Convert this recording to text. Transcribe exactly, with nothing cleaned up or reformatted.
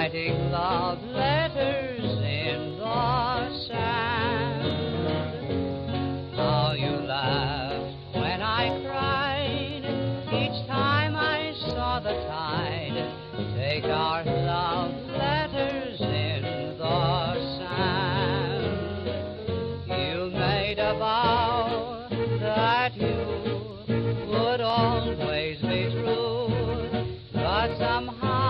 writing love letters in the sand. How you laughed when I cried each time I saw the tide take our love letters in the sand. You made a vow that you would always be true, but somehow